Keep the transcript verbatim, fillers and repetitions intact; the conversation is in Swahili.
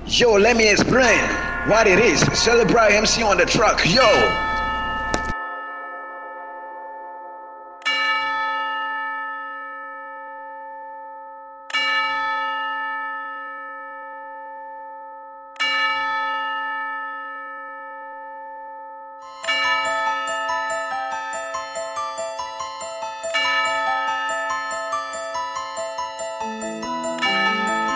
Yo, let me explain what it is. Celebrate M C on the truck. Yo.